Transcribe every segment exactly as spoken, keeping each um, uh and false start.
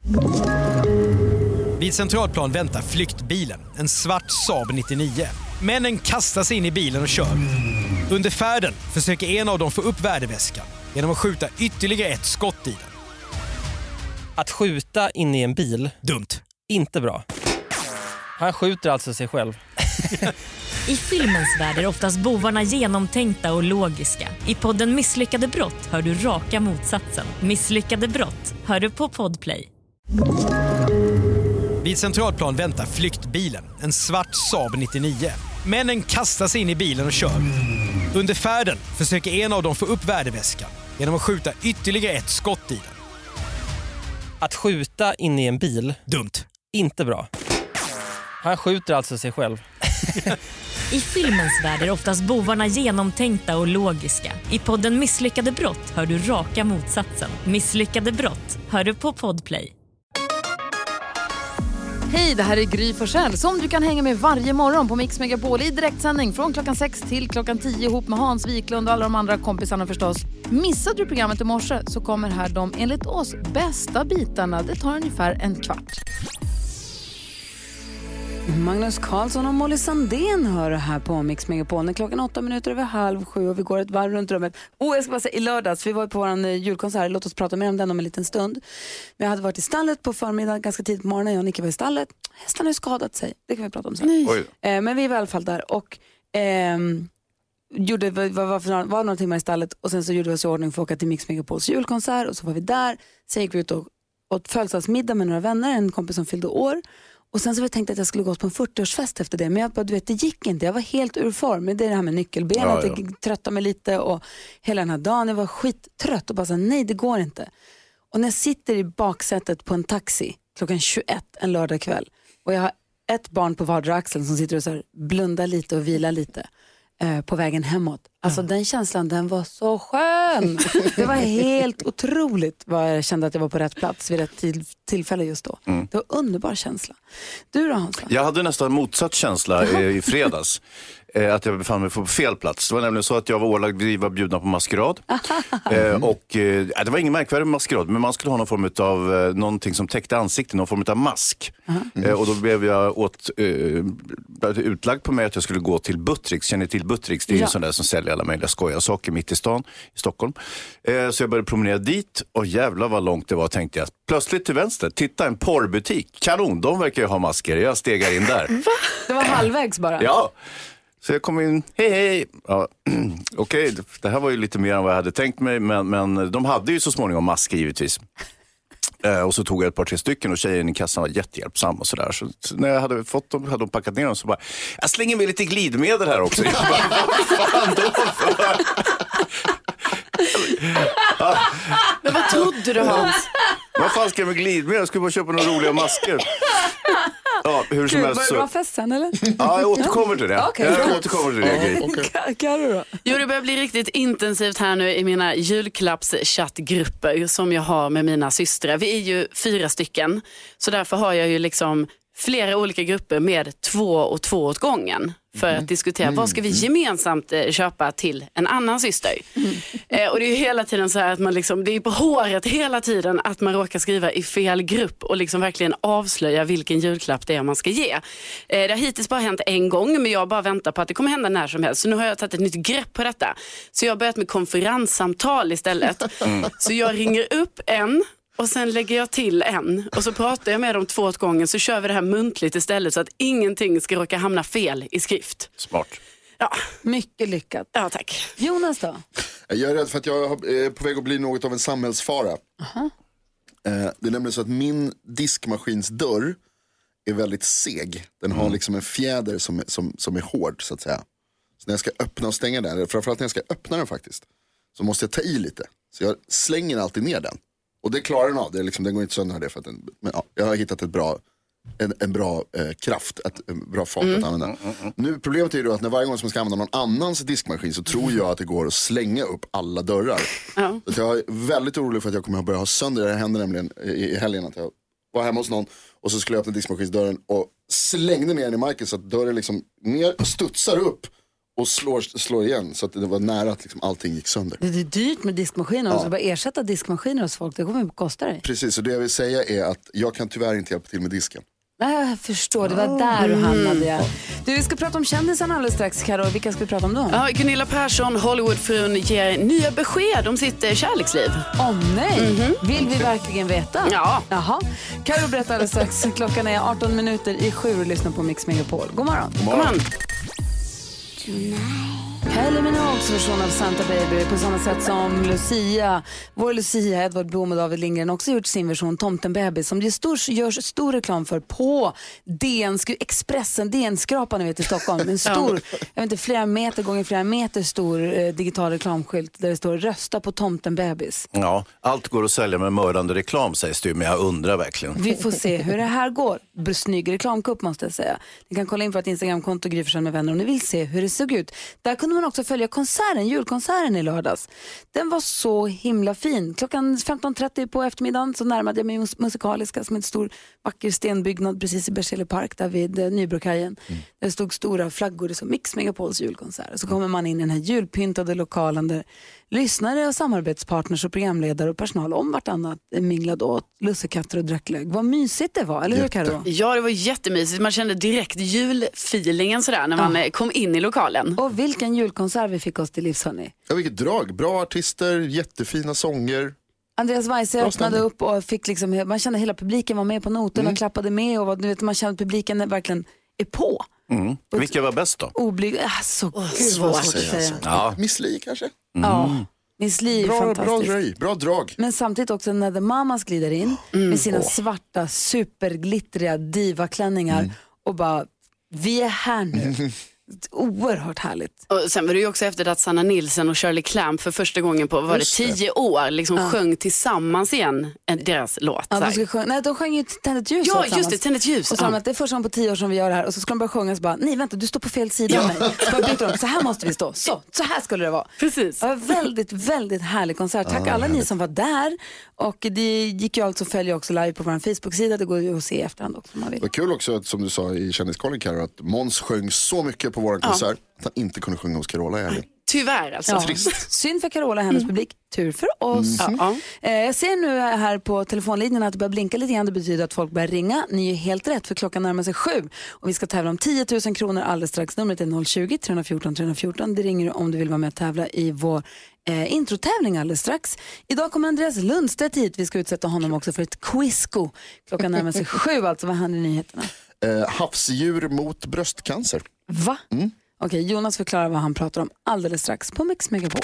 Vid Centralplan väntar flyktbilen, en svart Saab nittionio. Männen kastar sig in i bilen och kör. Under färden försöker en av dem få upp värdeväskan genom att skjuta ytterligare ett skott i den. Att skjuta in i en bil, dumt. Inte bra. Han skjuter alltså sig själv. I filmens värld är oftast bovarna genomtänkta och logiska. I podden Misslyckade brott hör du raka motsatsen. Misslyckade brott hör du på Podplay. Vid Centralplan väntar flyktbilen, en svart Saab nittionio. Männen kastar sig in i bilen och kör. Under färden försöker en av dem få upp värdeväskan genom att skjuta ytterligare ett skott i den. Att skjuta in i en bil, dumt. Inte bra. Han skjuter alltså sig själv. I filmens värld är oftast bovarna genomtänkta och logiska. I podden Misslyckade brott hör du raka motsatsen. Misslyckade brott hör du på Podplay. Hej, det här är Gry Forssell som du kan hänga med varje morgon på Mix Megapol i direktsändning från klockan sex till klockan tio ihop med Hans Wiklund och alla de andra kompisarna förstås. Missade du programmet i morse så kommer här de enligt oss bästa bitarna. Det tar ungefär en kvart. Magnus Carlsson och Molly Sandén hör här på Mix Megapol. När klockan åtta minuter över halv sju och vi går ett varv runt rummet. Och jag ska bara säga, i lördags, vi var på vår julkonsert. Låt oss prata mer om den om en liten stund. Vi hade varit i stallet på förmiddag ganska tidigt på morgonen. Jag och Nicke var i stallet. Hästarna har skadat sig. Det kan vi prata om sen. Eh, men vi var i alla fall där och eh, gjorde, var, var, var, var några timmar i stallet. Och sen så gjorde vi oss i ordning för att åka till Mix Megapols julkonsert. Och så var vi där. Sen gick vi ut och åt födelsedagsmiddag med några vänner. En kompis som fyllde år. Och sen så var jag tänkt att jag skulle gå på en fyrtioårsfest efter det. Men jag bara, du vet, det gick inte. Jag var helt ur form. Det är det här med nyckelbenet. Ja, ja. Jag tröttade mig lite. Och hela den här dagen, jag var skittrött. Och bara så här, nej det går inte. Och när jag sitter i baksätet på en taxi klockan tjugoett en lördag kväll. Och jag har ett barn på vardera axeln som sitter och så här, blundar lite och vilar lite. Eh, på vägen hemåt. Alltså mm. den känslan, den var så skön. Det var helt otroligt vad jag kände att jag var på rätt plats vid rätt till- tillfälle just då. Mm. Det var en underbar känsla. Du då, Hans? Jag hade nästan motsatt känsla eh, i fredags. eh, att jag befann mig på fel plats. Det var nämligen så att jag var ålagd, vi var bjudna på maskerad. eh, och eh, det var ingen märkvärdig maskerad, men man skulle ha någon form av eh, någonting som täckte ansiktet, någon form av mask. Mm. Eh, och då blev jag åt, eh, utlagd på mig att jag skulle gå till Buttricks. Känner till Buttricks? Det är ju ja. en sån där som säljer alla möjliga skoja saker mitt i stan i Stockholm. Eh, så jag började promenera dit och jävlar vad långt det var, tänkte jag. Plötsligt till vänster, titta en porrbutik. Kanon, de verkar ju ha masker. Jag stegar in där. Va? Det var halvvägs bara? Ja. Så jag kom in, hej hej. Ja, okej, okay, det här var ju lite mer än vad jag hade tänkt mig. Men, men de hade ju så småningom masker givetvis. Eh, och så tog jag ett par tre stycken och tjejen i kassan var jättehjälpsam och sådär. Så, så när jag hade fått dem, hade de packat ner dem så bara, jag slänger med lite glidmedel här också. Jag bara, vad fan då för? Ja. Men vad trodde du, Hans? Vad fan ska jag med glidmedel? Jag skulle bara köpa några roliga masker. Ja, hur som Gud, helst var det bra fest sen eller? Ja, jag återkommer till det. Okay, jag återkommer till det. Ja, okay. Karo då? Jo, det börjar bli riktigt intensivt här nu i mina julklappschattgrupper som jag har med mina systrar. Vi är ju fyra stycken, så därför har jag ju liksom flera olika grupper med två och två åt gången för att diskutera mm. vad ska vi gemensamt eh, köpa till en annan syster. Mm. Eh, och det är ju hela tiden så här att man liksom, det är på håret hela tiden att man råkar skriva i fel grupp och liksom verkligen avslöja vilken julklapp det är man ska ge. Eh, det har hittills bara hänt en gång, men jag bara väntar på att det kommer hända när som helst. Så nu har jag tagit ett nytt grepp på detta. Så jag har börjat med konferenssamtal istället. Mm. Så jag ringer upp en och sen lägger jag till en. Och så pratar jag med dem två åt gången. Så kör vi det här muntligt istället. Så att ingenting ska råka hamna fel i skrift. Smart. Ja. Mycket lyckat. Ja, tack. Jonas då? Jag är rädd för att jag är på väg att bli något av en samhällsfara. Uh-huh. Det är nämligen så att min diskmaskinsdörr är väldigt seg. Den har liksom en fjäder som är, som, som är hård så att säga. Så när jag ska öppna och stänga den, framförallt när jag ska öppna den faktiskt, så måste jag ta i lite. Så jag slänger alltid ner den. Och det klarar den av, det är liksom, den går inte sönder det för att den, men ja, jag har hittat ett bra, en, en bra eh, kraft, ett, en bra fart mm. att använda. Mm, mm. Nu problemet är ju då att när varje gång som man ska använda någon annans diskmaskin så tror jag att det går att slänga upp alla dörrar. Mm. Så jag är väldigt orolig för att jag kommer att börja ha sönder, det händer nämligen i, i helgen att jag var hemma hos någon och så skulle jag öppna diskmaskinsdörren och slängde ner den i marken så att dörren liksom ner, studsar upp och slår, slår igen så att det var nära att liksom allting gick sönder. Det är dyrt med diskmaskiner. Ja. Och så bara ersätta diskmaskiner hos folk. Det kommer att kosta dig. Precis, och det jag vill säga är att jag kan tyvärr inte hjälpa till med disken. Nej, jag förstår, det var där du hamnade. Ja. Du, vi ska prata om kändisarna alldeles strax, Karo. Vilka ska vi prata om då? Ja, Gunilla Persson, Hollywoodfrun, ger nya besked om sitt eh, kärleksliv. Åh oh, nej, mm-hmm. Vill vi verkligen veta? Ja. Jaha. Karo berättar alldeles strax. Klockan är arton minuter i sju och lyssnar på Mix Megapol. God morgon. God morgon. God morgon. Kylie Minogues version av Santa Baby på samma sätt som Lucia. Vår Lucia, Edvard Blom och David Lindgren också gjort sin version Tomten Baby som det stor, görs stor reklam för på D N, Expressen, D N-skrapan ni vet i Stockholm. En stor, jag vet inte, flera meter gånger flera meter stor eh, digital reklamskylt där det står rösta på Tomten Babys. Ja, allt går att sälja med mördande reklam sägs det, men jag undrar verkligen. Vi får se hur det här går. Snygg reklamkupp måste jag säga. Ni kan kolla in på ett Instagramkonto Gry Forssell med vänner om ni vill se hur det såg ut. Där kunde man också följa konserten, julkonserten i lördags. Den var så himla fin. Klockan femton trettio på eftermiddagen så närmade jag mig Musikaliska som en stor vacker stenbyggnad precis i Berzelii park där vid eh, Nybrokajen. Mm. Där stod stora flaggor som Mix Megapols julkonsert. Så kommer man in i den här julpyntade lokalen där lyssnare och samarbetspartners och programledare och personal om vartannat minglade åt lussekatter och drack. Vad mysigt det var, eller hur Karo? Ja, det var jättemysigt. Man kände direkt julfeelingen sådär när man ja. kom in i lokalen. Och vilken julkonsert vi fick oss till livs, hörni. Ja, vilket drag. Bra artister, jättefina sånger. Andreas Weise öppnade upp och fick liksom, man kände hela publiken var med på noten mm. och klappade med och du vet, man kände att publiken verkligen är på. Mm. Vilka var bäst då? Oblyg, alltså, oh, gud svårt att säga. Ja. Miss Li kanske? Mm. Ja, Miss Li är bra, fantastisk. Bra, drag, bra drag. Men samtidigt också när The Mamas glider in mm. med sina oh. svarta, superglittriga divaklänningar mm. och bara, vi är här nu. Oerhört härligt. Och sen var det ju också efter att Sanna Nilsson och Shirley Clamp för första gången på var det tio år liksom ja. sjöng tillsammans igen deras låt. Ja, de, sjunga, nej, de sjöng ju Tänd ett ljus. Ja, just det, Tänd ett ljus. Och så ja. att det är första gången på tio år som vi gör det här och så ska de börja sjunga så bara, nej vänta, du står på fel sida ja. av mig. Så bara byter de, så här måste vi stå. Så, så här skulle det vara. Precis. Det var väldigt, väldigt härlig konsert. Tack ja, alla härligt. Ni som var där. Och det gick ju alltså att följa också live på vår Facebook-sida. Det går ju att se i efterhand också om man vill. Det var kul också att, som du sa i Kändiskollen Karo, att Måns sjöng så mycket på vår konsert ja. att han inte kunde sjunga hos Carola i helgen. Tyvärr alltså. Ja. Synd för Carola och hennes mm. publik. Tur för oss. Mm. Ja. Eh, jag ser nu här på telefonlinjen att det börjar blinka lite grann. Det betyder att folk börjar ringa. Ni är helt rätt för klockan närmar sig sju. Och vi ska tävla om tio tusen kronor alldeles strax. Numret är noll tjugo, tre fjorton, tre fjorton. Det ringer om du vill vara med och tävla i vår eh, introtävling alldeles strax. Idag kommer Andreas Lundstedt hit. Vi ska utsätta honom också för ett quizko. Klockan närmar sig sju. Alltså, vad händer i nyheterna? Eh, havsdjur mot bröstcancer. Va? Mm. Okej, Jonas förklarar vad han pratar om alldeles strax på Mix Megapol.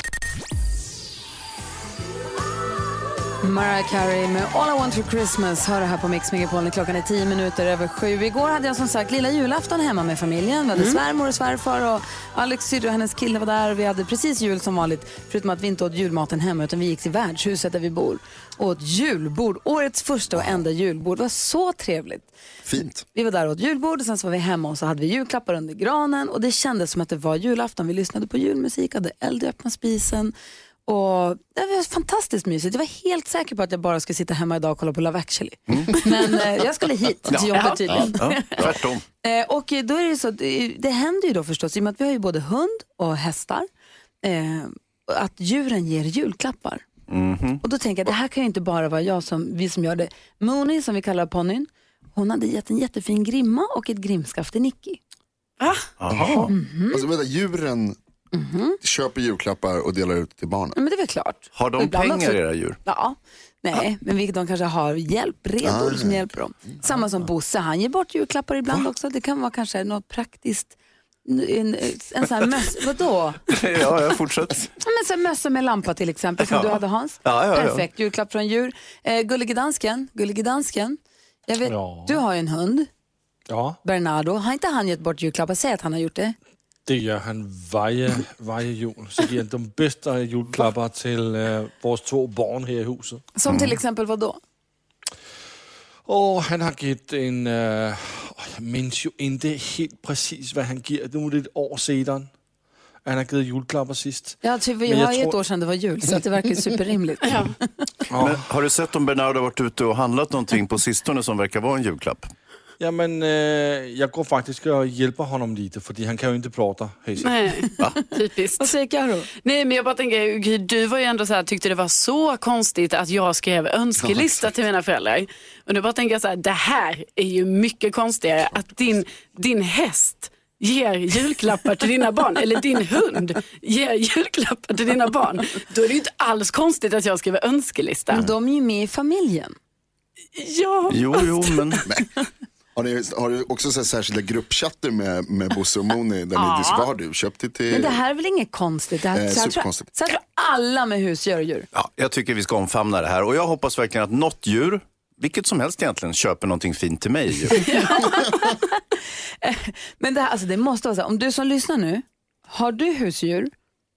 Mariah Carey med All I Want For Christmas hör det här på Mix Megapol. Klockan är tio minuter över sju. Igår hade jag som sagt lilla julafton hemma med familjen. Vi hade mm. svärmor och svärfar och Alex syrra och hennes kille var där. Vi hade precis jul som vanligt, förutom att vi inte åt julmaten hemma utan vi gick till värdshuset där vi bor och åt julbord. Årets första och enda julbord. Det var så trevligt. Fint. Vi var där och åt julbord och sen så var vi hemma och så hade vi julklappar under granen och det kändes som att det var julafton. Vi lyssnade på julmusik, hade eld i öppna spisen. Och det var fantastiskt mysigt. Jag var helt säker på att jag bara skulle sitta hemma idag och kolla på Love Actually. Mm. Men eh, jag skulle hit till jobbet ja, tydligen. Ja, ja, tvärtom. eh, och då är det så, det, det händer ju då förstås, i och med att vi har ju både hund och hästar, eh, att djuren ger julklappar. Mm-hmm. Och då tänker jag, det här kan ju inte bara vara jag som, vi som gör det. Mooney, som vi kallar ponnyn, hon hade gett en jättefin grimma och ett grimskaft till Nicky. Ah. Jaha. Mm-hmm. Alltså vänta, djuren mm-hmm. köper julklappar och delar ut till barnen. Men det är väl klart. Har de pengar också, era djur? Ja, nej, ah. men de kanske har hjälp, redor ah, som nej. hjälper dem. Samma som Bosse, han ger bort julklappar ibland Va? också. Det kan vara kanske något praktiskt. En, en sån här mössa, vadå? Ja, jag fortsätter. Men så mössa med lampa till exempel, som ja. du hade Hans. Ja, ja, ja. Perfekt, julklapp från djur. Eh, Gullige dansken, Gullige dansken. Jag vet, ja. du har ju en hund. Ja. Bernardo, har inte han gett bort julklappar? Säg att han har gjort det. Det gör han varje, varje jul. Så ger han de bästa julklappar till uh, våra två barn här i huset. Som mm. till exempel vad då? Och han har gett en... Uh, jag minns ju inte helt precis vad han ger. Det var ett år sedan. Han har gett julklappar sist. Ja, typ, vi har tror... ett år sedan det var jul, så att det verkar superrimligt. ja. Ja. Men har du sett om Bernardo har varit ute och handlat någonting på sistone som verkar vara en julklapp? Ja, men eh, jag går faktiskt och hjälper honom lite, för han kan ju inte prata. Nej, typiskt. Vad säger Karo? Nej, men jag bara tänker, Gry, du var ju ändå så här, tyckte det var så konstigt att jag skrev önskelista till mina föräldrar. Och nu bara tänker jag så här, det här är ju mycket konstigare, att din, din häst ger julklappar till dina barn, eller din hund ger julklappar till dina barn. Då är det ju inte alls konstigt att jag skriver önskelista. Men de är ju med i familjen. Ja. Jo, jo, men... Har ni, har du också så här särskilda gruppchatter med, med Bosse och Moni där ni dis- vad har du köpt det till? Men det här är väl inget konstigt? Det här, Eh, så här tror, superkonstigt. så här tror alla med husdjur och djur. Ja, jag tycker vi ska omfamna det här. Och jag hoppas verkligen att något djur, vilket som helst egentligen, köper någonting fint till mig. Ju. Men det, här, alltså det måste vara så här, om du som lyssnar nu, har du husdjur,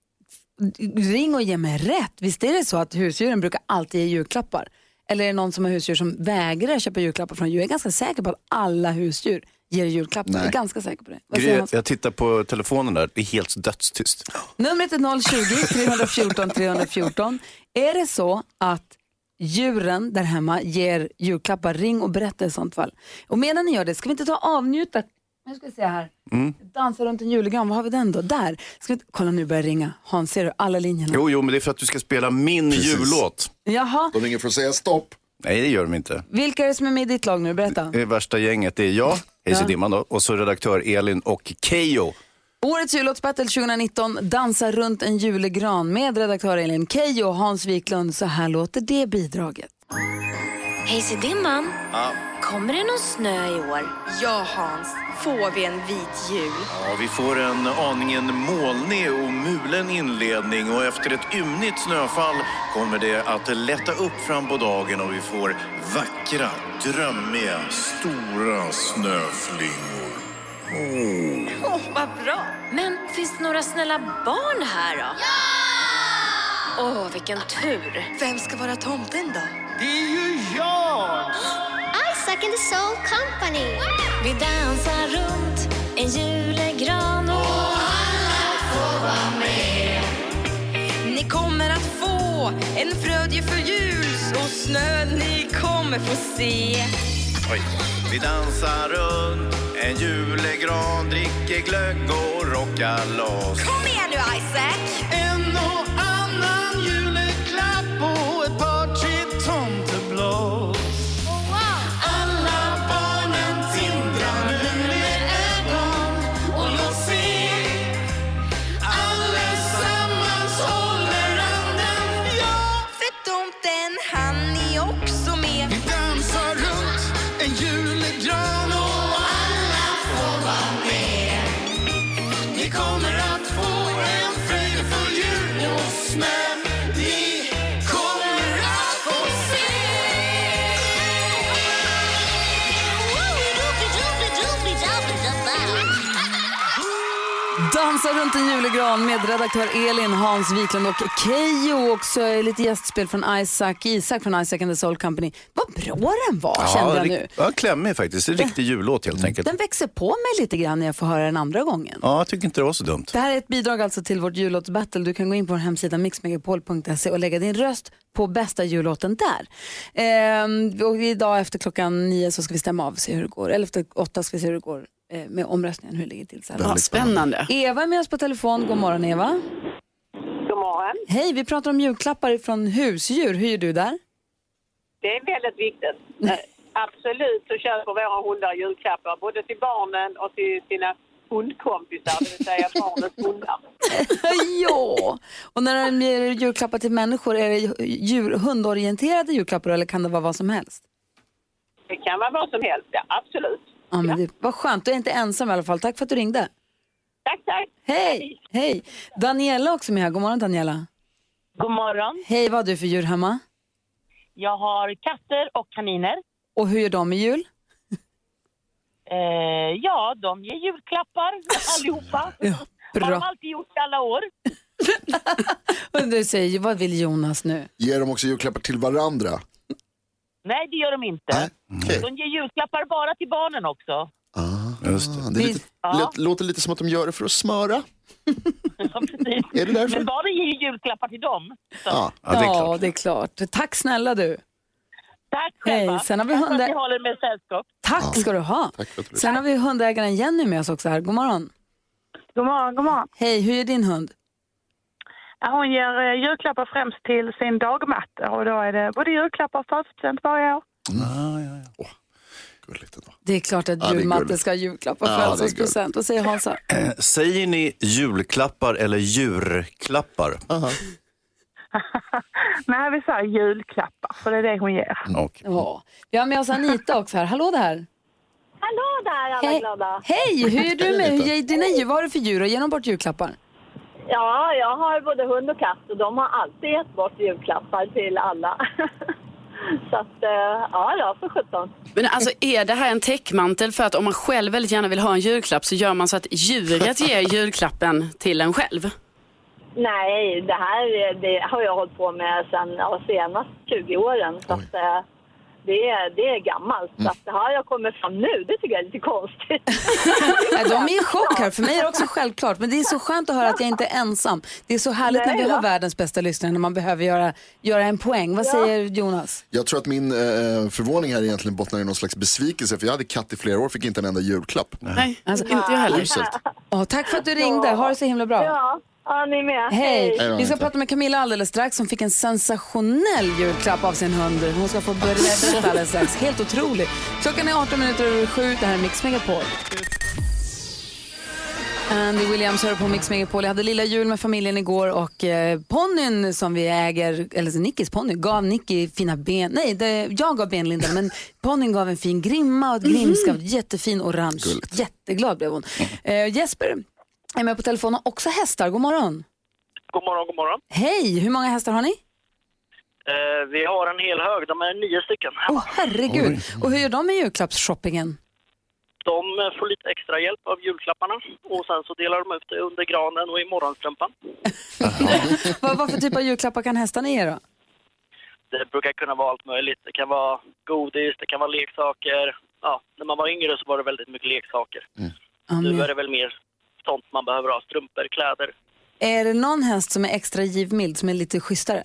ring och ge mig rätt. Visst är det så att husdjuren brukar alltid ge julklappar? Eller är det någon som har husdjur som vägrar köpa julklappar från djur? Jag är ganska säker på att alla husdjur ger julklappar. Jag är ganska säker på det. Vad säger Gry, Hans? jag tittar på telefonen där, det är helt dödstyst. Numret är noll tjugo, tre ett fyra tre ett fyra. Är det så att djuren där hemma ger julklappar, ring och berätta i sånt fall. Och medan ni gör det, ska vi inte ta avnjuta? Nu ska vi se här. Mm. Dansa runt en julgran, vad har vi den då? Där. Ska vi... Kolla nu börjar ringa. Hans, ser du alla linjerna? Jo, jo, men det är för att du ska spela min Precis. jullåt. Jaha, De ringer för att säga stopp. Nej, det gör de inte. vilka är det som är med i ditt lag nu? Berätta. Det värsta gänget, det är jag, Hayes Ja. Dimman då, och så redaktör Elin och Keyyo. Årets jullåtsbattle tjugonitton, Dansa runt en julegran med redaktör Elin, Keyyo och Hans Wiklund. Så här låter det bidraget. Hej, se dimman. Ja. Kommer det någon snö i år? Ja, Hans. Får vi en vit jul? Ja, vi får en aningen molnig och mulen inledning och efter ett ymnigt snöfall kommer det att lätta upp fram på dagen och vi får vackra, drömmiga, stora snöflingor. Åh, oh, vad bra. Men finns det några snälla barn här då? Ja! Åh, oh, vilken tur. Vem ska vara tomten då? Det är ju jag! Isaac and the Soul Company. Vi dansar runt en julegran och alla får vara med. Ni kommer att få en frödjefull jul och snö ni kommer få se. Oj. Vi dansar runt en julegran, dricker glögg och rockar loss. Kom igen nu, Isaac! En och annan juleklapp och ett par tre tomteblad. Alla barnen tindrar nu med ögon och låt se. Allesammans håller anden, ja. För tomten, han är också med. Vi dansar runt en julegran och alla får vara med. Vi kommer att få en fröjdefull jul och snö. Vi kommer att få se. Dansa runt en julegran med redaktör Elin, Hans Wiklund och Keyyo. Också lite gästspel från Isaac, Isak från Isaac and the Soul Company. Vad bra den var, Ja, kände jag rikt- nu. Ja, klämmig faktiskt. En riktig jullåt helt enkelt. Den växer på mig lite grann när jag får höra den andra gången. Ja, jag tycker inte det var så dumt. Det här är ett bidrag alltså till vårt jullåtsbattle. Du kan gå in på vår hemsida mix megapol punkt se och lägga din röst på bästa jullåten där. Ehm, och idag efter klockan nio så ska vi stämma av och se hur det går. Eller efter åtta ska vi se hur det går eh, med omröstningen, hur det ligger till. Så här. Ja, spännande. Eva är med oss på telefon. God morgon, Eva. God morgon. Hej, vi pratar om julklappar från husdjur. Hur gör du där? Det är väldigt viktigt. Eh, Absolut så köper våra hundar julklappar både till barnen och till sina hundkompisar, det vill säga barnens hundar. Ja, och när de ger julklappar till människor, är det djur, hundorienterade julklappar eller kan det vara vad som helst? Det kan vara vad som helst, ja, absolut. Ja, men det var skönt, du är inte ensam i alla fall. Tack för att du ringde. Tack, tack. Hej, hej. Daniela också med här. God morgon, Daniela. God morgon. Hej, vad har du för djur hemma? Jag har katter och kaniner. Och hur gör de med jul? Eh, ja, de ger julklappar allihopa. Ja, Har de bra. alltid gjort i alla år. Och du säger, vad vill Jonas nu? Ger de också julklappar till varandra? Nej, det gör de inte. Okay. De ger julklappar bara till barnen också. Ah, just det. Det är lite, Ja. lät- låter lite som att de gör det för att smöra. Ja, precis. Är det därför? Men barnen ger ju julklappar till dem. Så. Ja, Ja, det är klart. Tack snälla du. Tack själva. Hej, sen har vi Tack för hundä- att ni håller med sällskap. Tack ska du ha. Tack för att du Sen har vi hundägaren Jenny med oss också här. God morgon. God morgon, god morgon. Hej, hur är din hund? Ja, hon ger eh, julklappar främst till sin dagmatte och då är det både julklappar och födelsedagspresent varje år. Mm. Ah, ja, ja. Oh, gulligt ändå. Det är klart att Ja, det är julmatte gulligt. ska ha julklappar Ja, och det är födelsedagspresent. Vad säger Hansa? Säger ni julklappar eller djurklappar? Aha. Nej, vi säger julklappar, för det är det hon ger. Okay. Ja. Vi har med oss Anita också här. Hallå där. Hallå där alla Hej. glada. Hej, hur är du med? Hur är dina djur? Vad har du för djur? Och ge dem bort julklappar. Ja, jag har både hund och katt och de har alltid gett bort julklappar till alla. Så att, eh, ja, ja, för sjutton. Men alltså är det här en täckmantel för att om man själv väldigt gärna vill ha en julklapp så gör man så att djuret ger julklappen till en själv? Nej, det här det har jag hållit på med sedan ja, senast tjugo åren. Så att, eh, det, är, det är gammalt. Så att det här jag kommer fram nu, det tycker jag är lite konstigt. Nej, de är i chock här. För mig är det också självklart. Men det är så skönt att höra att jag inte är ensam. Det är så härligt Nej, när vi ja. har världens bästa lyssnare när man behöver göra, göra en poäng. Vad Ja. säger Jonas? Jag tror att min eh, förvåning här egentligen bottnar i någon slags besvikelse. För jag hade katt i flera år, fick inte en enda julklapp. Nej, alltså, inte jag heller. Uselt. Oh, tack för att du ringde. Ha det så himla bra. Ja, ja ni med. Hej! Hej då, Vi ska Anita. prata med Camilla alldeles strax. Hon fick en sensationell julklapp av sin hund. Hon ska få börja berätta alldeles strax. Helt otroligt. Klockan är arton minuter över sju. Det här är Mix Megapol. Andy Williams hör på Mix Megapol. Jag hade lilla jul med familjen igår och eh, ponnyn som vi äger, eller så Nickis ponny, gav Nicky fina ben. Nej, det, jag gav benlindan, men ponnyn gav en fin grimma och ett grimskaft. Jättefin orange. Gulligt. Jätteglad blev hon. Eh, Jesper är med på telefonen. Också hästar. God morgon. God morgon, god morgon. Hej, hur många hästar har ni? Eh, vi har en hel hög, de är nio stycken. Åh, oh, herregud. Och hur gör de med julklappsshoppingen? De får lite extra hjälp av julklapparna och sen så delar de ut det under granen och i morgonstrumpan. vad, vad för typ av julklappar kan hästarna ge då? Det brukar kunna vara allt möjligt. Det kan vara godis, det kan vara leksaker. Ja, när man var yngre så var det väldigt mycket leksaker. Mm. Nu är det väl mer sånt man behöver ha, strumpor, kläder. Är det någon häst som är extra givmild, som är lite schysstare?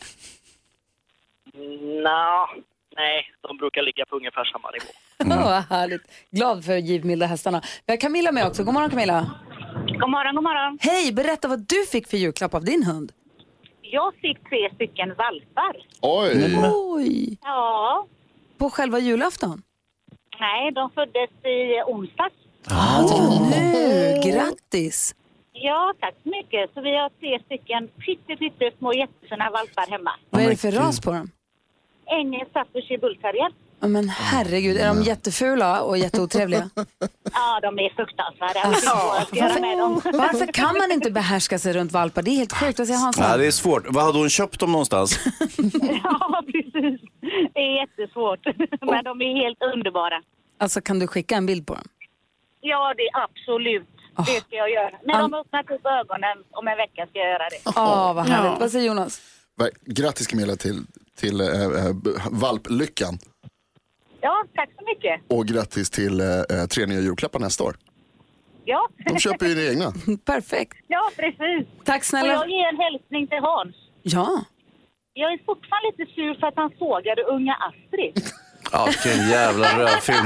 Nå, nej, de brukar ligga på ungefär samma nivå. Mm. Vad härligt. Glad för givmilda hästarna. Vi har Camilla med också. God morgon Camilla. God morgon, god morgon. Hej, berätta vad du fick för julklapp av din hund. Jag fick tre stycken valpar. Oj! Oj! Ja. På själva julafton? Nej, de föddes i onsdags. Ah, det var nu. Grattis. Ja, tack så mycket. Så vi har tre stycken pytte, pytte små jättefina valpar hemma. Vad är det för ras på dem? Ingen Staffordshire Bull Terrier. Ja, men herregud, är de jättefula och jätteotrevliga? Ja, de är fruktansvärda. Alltså, Jag ska göra med dem. varför kan man inte behärska sig runt valpar? Det är helt sjukt. Vad säger Hans? Ja, det är svårt. Vad hade hon köpt dem någonstans? Ja, precis. Det är jättesvårt. Men de är helt underbara. Alltså, kan du skicka en bild på dem? Ja, det är absolut. Det ska jag göra. När de öppnar upp ögonen om en vecka ska jag göra det. Ja, oh, vad härligt. Ja. Vad säger Jonas? Grattis Camilla till, till äh, äh, valplyckan. Ja, tack så mycket. Och grattis till äh, tre nya julklappar nästa år. Ja. De köper ju det egna. Perfekt. Ja, precis. Tack snälla. Och jag ger en hälsning till Hans. Ja. Jag är fortfarande lite sur för att han sågade unga Astrid. Ja, vilken jävla rövfilm.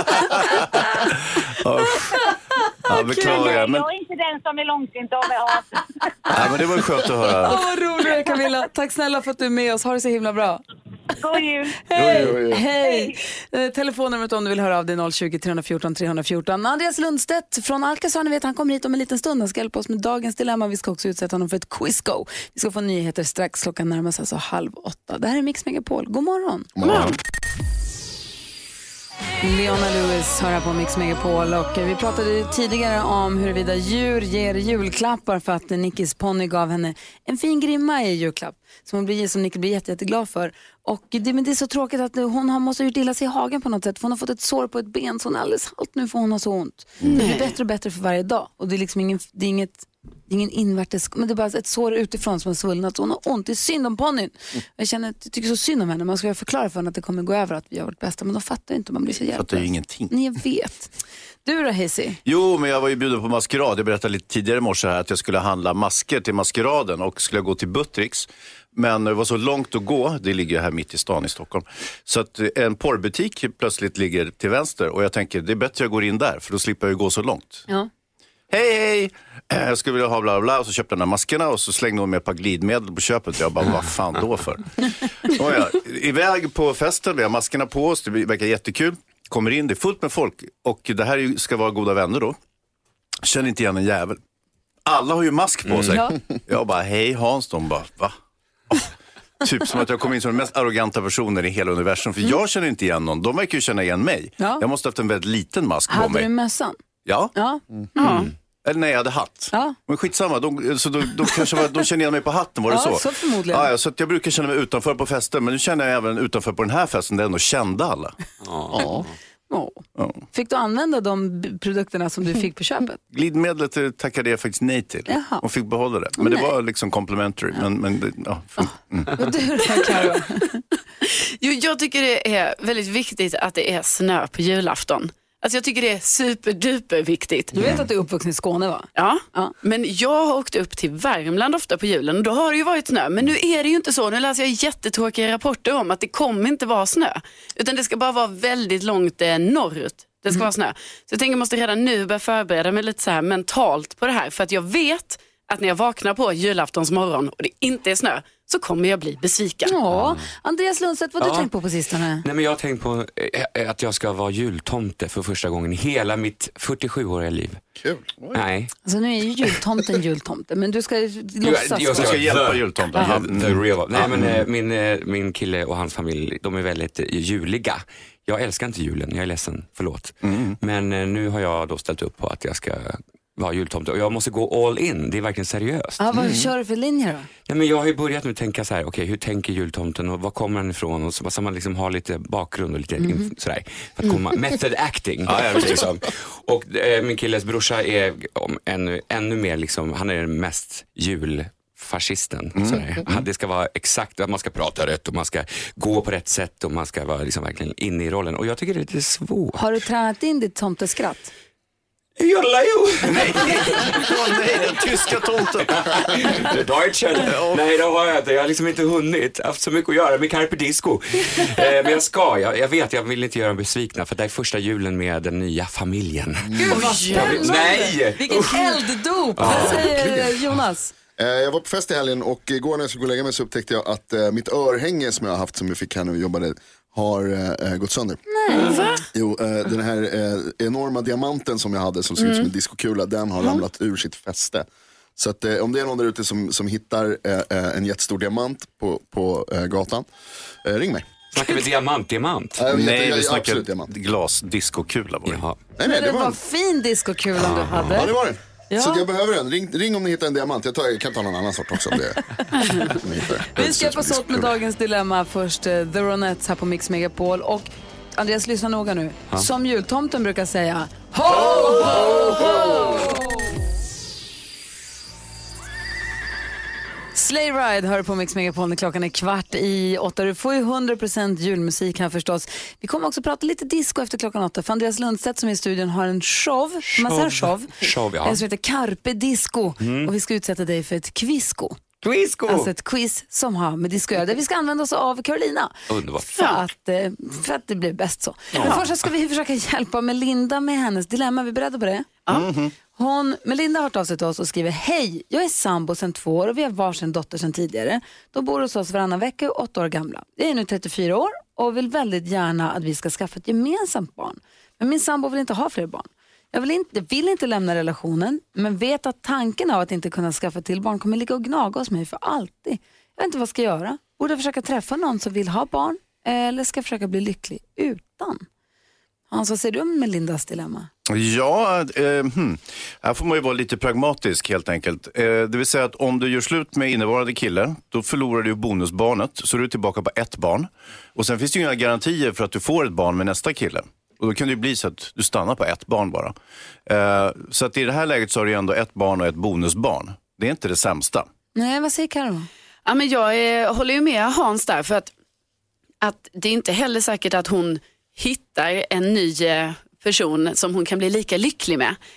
Ja, ja, beklagar. Men... Jag är inte den som är långsint av mig, Hans. Ja, men det var ju skönt att höra. Åh, vad roligt det är, Camilla. Tack snälla för att du är med oss. Ha det så himla bra. God jul. Hej. God jul. Hej. Eh, Telefonnumret om du vill höra av dig noll tjugo, tre fjorton, tre fjorton. Andreas Lundstedt från Alcazar, ni vet, han kommer hit om en liten stund. Han ska hjälpa oss med dagens dilemma. Vi ska också utsätta honom för ett quizgo. Vi ska få nyheter strax. Klockan närmar sig alltså halv åtta. Det här är Mix Megapol. God morgon. God morgon. Leona Lewis hör här på Mix Megapol och vi pratade tidigare om huruvida djur ger julklappar för att Nickis ponny gav henne en fin grimma i julklapp som, hon blir, som Nicky blir jätte, jätteglad för. Och det, men det är så tråkigt att hon har, måste ha gjort illa sig i hagen på något sätt för hon har fått ett sår på ett ben så hon är alldeles halt nu får hon ha så ont. Mm. Det blir bättre och bättre för varje dag och det är liksom ingen, det är inget Det är ingen invärtes, men det är bara ett sår utifrån som har svullnat så hon har ont. Det är synd om ponnyn. Jag känner, jag tycker så synd om henne. Man ska förklara för henne att det kommer gå över att vi gör vårt bästa. Men de fattar inte, man blir så hjälplös. Fattar ju ingenting. Nej, jag vet. Du då, Hazy? Jo, men jag var ju bjuden på maskerad. Jag berättade lite tidigare i morse här att jag skulle handla masker till maskeraden och skulle gå till Buttricks. Men det var så långt att gå, det ligger här mitt i stan i Stockholm. Så att en porrbutik plötsligt ligger till vänster och jag tänker det är bättre att jag går in där för då slipper jag ju gå så långt. Ja. Hej hej, jag skulle vilja ha bla bla och så köpte jag den här maskerna och så slängde hon med ett par glidmedel på köpet. Jag bara, vad fan då för? Och jag, iväg på festen, vi har maskerna på oss, det verkar jättekul. Kommer in, det är fullt med folk och det här ska vara goda vänner då. Känner inte igen en jävel. Alla har ju mask på sig. Mm. Jag bara, hej Hans, de bara, va? Oh. Typ som att jag kom in som den mest arroganta personen i hela universum. För mm. jag känner inte igen någon, de verkar ju känna igen mig. Ja. Jag måste ha haft en väldigt liten mask hade på mig. Hade du mössan? Ja. Ja. Mm. Mm. Eller nej, jag hade hatt. Ja. Men skitsamma, de, så de, de kanske var, de kände igen mig på hatten, var det ja, så? så förmodligen. Ja, ja, så att jag brukar känna mig utanför på festen, men nu känner jag även utanför på den här festen där jag ändå kände alla. Ja. Oh. Ja. Fick du använda de produkterna som du fick på köpet? Glidmedlet tackade jag faktiskt nej till. Jaha. Och fick behålla det. Men oh, det var liksom complimentary. Ja. Men, men det, ja, mm. Och du då, Karo? Jo, jag tycker det är väldigt viktigt att det är snö på julafton. Alltså jag tycker det är superduper viktigt. Du vet att du är uppvuxen i Skåne, va? Ja, ja. Men jag har åkt upp till Värmland ofta på julen och då har det ju varit snö. Men nu är det ju inte så. Nu läser jag jättetråkiga rapporter om att det kommer inte vara snö. Utan det ska bara vara väldigt långt eh, norrut. Det ska mm. vara snö. Så jag tänker jag måste redan nu börja förbereda mig lite så här mentalt på det här. För att jag vet att när jag vaknar på julaftons morgon och det inte är snö så kommer jag bli besviken. Ja, Andreas Lundstedt, vad har ja. du tänkt på på sistone? Nej, men jag har tänkt på eh, att jag ska vara jultomte för första gången i hela mitt fyrtiosjuåriga liv. Kul. Oj. Nej. Alltså nu är ju jultomten jultomte, men du ska låtsas. Jag, jag ska hjälpa jultomten. Ja. The real. Nej, men eh, min, eh, min kille och hans familj, de är väldigt eh, juliga. Jag älskar inte julen, jag är ledsen, förlåt. Mm. Men eh, nu har jag då ställt upp på att jag ska vara jultomte och jag måste gå all in, det är verkligen seriöst. Ah, vad mm. kör du för linje då? Nej, men jag har ju börjat nu tänka så här, okej, okay, hur tänker jultomten och var kommer han ifrån och så, så man liksom har lite bakgrund och lite mm. inf- sådär, för att komma, method acting. Ja, ja, liksom. Och eh, min killes brorsa är om, ännu, ännu mer liksom, han är den mest julfascisten. Mm. Sådär. Mm. Det ska vara exakt, att man ska prata rätt och man ska gå på rätt sätt och man ska vara liksom verkligen inne i rollen. Och jag tycker det är lite svårt. Har du tränat in ditt tomteskratt? Jolla jo! Nej, oh, nej, den tyska tomten. Deutschen. Nej, det har jag inte. Jag har liksom inte hunnit. Jag har haft så mycket att göra med Carpe Disco. eh, men jag ska. Jag, jag vet, jag vill inte göra dem besvikna. För det är första julen med den nya familjen. Gud, vad spännande. Nej! Vilken elddop. Vad säger Jonas? Jag var på fest i helgen och igår när jag skulle gå och lägga mig så upptäckte jag att uh, mitt örhänge som jag har haft som jag fick här när vi jobbade har uh, gått sönder. Nej, va? Jo, uh, den här uh, enorma diamanten som jag hade som ser mm. ut som en diskokula, den har mm. ramlat ur sitt fäste. Så att uh, om det är någon där ute som, som hittar uh, uh, en jättestor diamant på, på uh, gatan, uh, ring mig. Snackar vi diamant, diamant? Uh, nej, vi snackar glas diskokula. Var det. Nej, nej, det, det var en en fin diskokula du hade. Ja, det var det. Ja. Så jag behöver en. Ring, ring om ni hittar en diamant. Jag, tar, jag kan ta någon annan sort också. Om det Vi ska på sånt med dagens dilemma. Först The Ronettes här på Mix Megapol. Och Andreas, lyssna noga nu. Ha? Som jultomten brukar säga, ho, ho, ho! Sleigh Ride hör på Mix Megapol när klockan är kvart i åtta. Du får ju hundra procent julmusik här förstås. Vi kommer också prata lite disco efter klockan åtta. För Andreas Lundstedt som är i studion har en show. show. Man säger show. show ja. Som heter Carpe Disco. Mm. Och vi ska utsätta dig för ett quizco. Quizco! Alltså ett quiz som har med disco att göra. Där vi ska använda oss av Carolina. Underbart. För att, för att det blir bäst så. Ja. Men först ska vi försöka hjälpa Melinda med hennes dilemma. Är vi beredda på det? Mm-hmm. Hon, Melinda har hört av sig till oss och skriver: hej, jag är sambo sedan två år och vi har varsin dotter sedan tidigare. De bor hos oss varannan vecka och åtta år gamla. Jag är nu trettiofyra år och vill väldigt gärna att vi ska skaffa ett gemensamt barn. Men min sambo vill inte ha fler barn. Jag vill inte, vill inte lämna relationen, men vet att tanken av att inte kunna skaffa till barn kommer ligga och gnaga hos mig för alltid. Jag vet inte vad jag ska göra. Borde jag försöka träffa någon som vill ha barn eller ska jag försöka bli lycklig utan? Hans, vad säger du om Melindas dilemma? Ja, eh, hmm. här får man ju vara lite pragmatisk helt enkelt. Eh, det vill säga att om du gör slut med innevarande kille, då förlorar du bonusbarnet, så du är tillbaka på ett barn. Och sen finns det ju inga garantier för att du får ett barn med nästa kille. Och då kan det ju bli så att du stannar på ett barn bara. Eh, så att i det här läget så har du ändå ett barn och ett bonusbarn. Det är inte det sämsta. Nej, vad säger Karo? Ja, men jag är, håller ju med Hans där, för att, att det är inte heller säkert att hon hittar en ny person som hon kan bli lika lycklig med.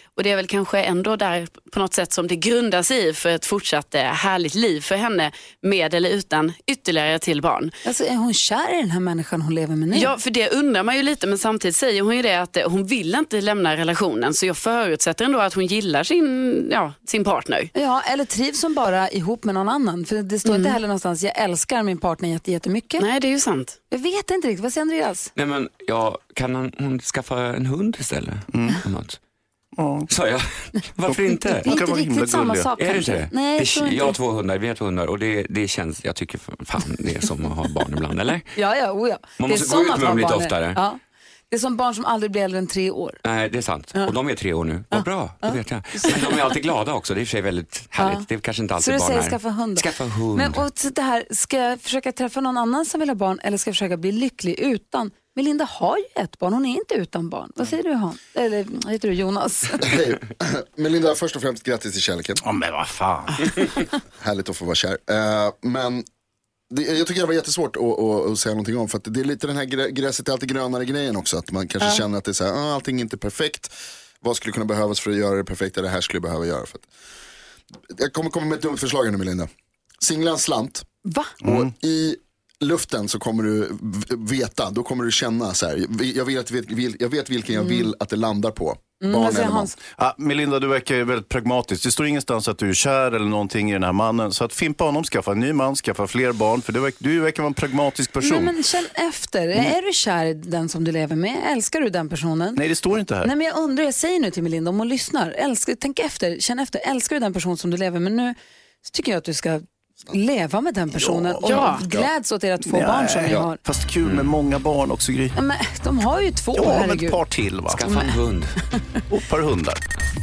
Och det är väl kanske ändå där på något sätt som det grundar sig i för ett fortsatt härligt liv för henne med eller utan ytterligare till barn. Alltså är hon kär i den här människan hon lever med nu? Ja, för det undrar man ju lite, men samtidigt säger hon ju det att hon vill inte lämna relationen, så jag förutsätter ändå att hon gillar sin, ja, sin partner. Ja, eller trivs som bara ihop med någon annan. För det står mm. inte heller någonstans, jag älskar min partner jättemycket. Nej, det är ju sant. Jag vet inte riktigt, vad säger Andreas? Nej men, ja, kan hon, hon skaffa en hund istället? Mm. Något? Ja. Så jag, varför inte? Det är inte riktigt samma sak. Är det inte? Nej, det, jag, jag har inte. två hundar, vi har två hundar och det, det känns, jag tycker fan det är som att ha barn ibland, eller? Ja, ja, oh ja. Man det måste gå ut med dem lite barn. oftare. Ja. Det är som barn som aldrig blir äldre än tre år. Nej, det är sant. Ja. Och de är tre år nu. Vad bra, det ja. vet jag. Men de är alltid glada också, det är i och för sig väldigt härligt. Ja. Det är kanske inte alltid barn barn här. Så du säger säger skaffa hund? Skaffa hund. Men och det här, ska jag försöka träffa någon annan som vill ha barn eller ska jag försöka bli lycklig utan? Melinda har ju ett barn, hon är inte utan barn. Vad säger du, Han? Eller heter du Jonas? Hej. Melinda, först och främst grattis till kärleken. Ja, men vad fan. Härligt att få vara kär. Uh, men det, jag tycker det var jättesvårt att, att, att säga någonting om. För att det är lite den här grä, gräset är alltid grönare grejen också. Att man kanske ja. känner att det är så här, ah, allting är inte perfekt. Vad skulle kunna behövas för att göra det perfekta? Det här skulle jag behöva göra. För att... Jag kommer komma med ett dumt förslag här nu, Melinda. Singla en slant. Va? Och mm. i luften så kommer du veta, då kommer du känna så här, jag vet, jag vet vilken jag vill att det landar på. Mm, Barn eller man. Ja, Melinda, du verkar väldigt pragmatisk. Det står ingenstans att du är kär eller någonting i den här mannen. Så att fimpa honom, skaffa en ny man, skaffa fler barn. För du verkar, du verkar vara en pragmatisk person. Nej, men känn efter. Mm. Är du kär i den som du lever med? Älskar du den personen? Nej, det står inte här. Nej, men jag undrar, jag säger nu till Melinda om hon lyssnar. Älskar, tänk efter, känn efter. Älskar du den person som du lever med nu? Så tycker jag att du ska leva med den personen ja. och ja. gläds åt era två Nej, barn som ni ja. har. Fast kul med många barn också, Gry. Ja, men de har ju två, ja, herregud. Ja, ett par till, va? Skaffa en hund. Och ett par hundar.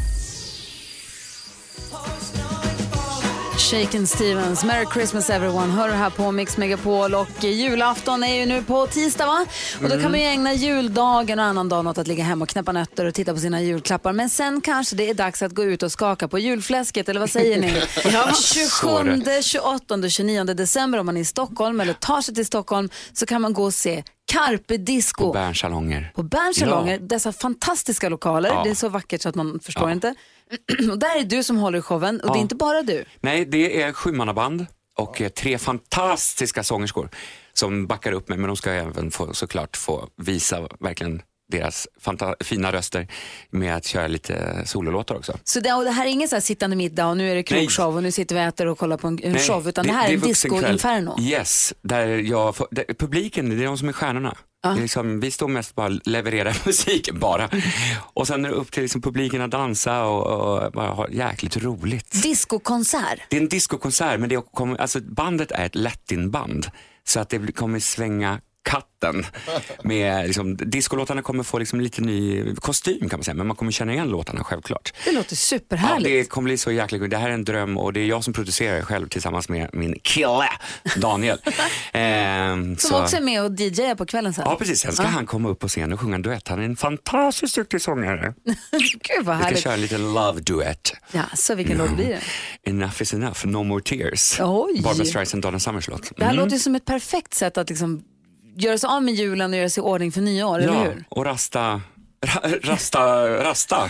Shaken Stevens, Merry Christmas everyone. Hör du här på Mix Megapol och julafton är ju nu på tisdag, va? Och då kan man ju ägna juldagen och annan dag något att ligga hemma och knäppa nötter och titta på sina julklappar. Men sen kanske det är dags att gå ut och skaka på julfläsket, eller vad säger ni? Ja. tjugosjunde, tjugoåttonde, tjugonionde december om man är i Stockholm eller tar sig till Stockholm så kan man gå och se Carpe Disco. På Berns salonger. På Berns salonger, ja. Dessa fantastiska lokaler. Ja. Det är så vackert så att man förstår ja. inte. Och där är du som håller i showen och ja. det är inte bara du. Nej, det är sjumannaband och tre fantastiska sångerskor som backar upp mig, men de ska även få, såklart få visa verkligen deras fanta- fina röster med att köra lite sololåtar också. Så det, och det här är ingen så här sittande middag och nu är det krogshow och nu sitter vi och äter och kollar på en, en Nej, show, utan det, det här det är, är disco-inferno. Yes, där jag, där, publiken, det är de som är stjärnorna. Ah. Det är liksom, vi står mest bara levererar musiken bara. Och sen är det upp till liksom publiken att dansa och, och bara ha jäkligt roligt. Discokonsert? Det är en discokonsert, men det kommer, alltså bandet är ett latinband. Så att det kommer svänga katten med liksom, discolåtarna kommer få liksom lite ny kostym kan man säga, men man kommer känna igen låtarna självklart. Det låter superhärligt. Ja, det kommer bli så jäkla kul. Det här är en dröm och det är jag som producerar själv tillsammans med min kille Daniel. ehm, som så... också är med och D J:ar på kvällen sen. Ja, precis. Sen ska ah. han komma upp på scenen och sjunga en duett. Han är en fantastiskt duktig sångare. Gud vad härligt. Vi ska köra en liten love duett. Ja, så vilken låt blir det? Enough is enough, No More Tears. Oj. Barbra Streisand, Donna Summers låt. Mm. Det här låter ju som ett perfekt sätt att liksom göra sig av med julen och göra sig i ordning för nyår, ja, eller hur? Och rasta, ra, rasta, rasta,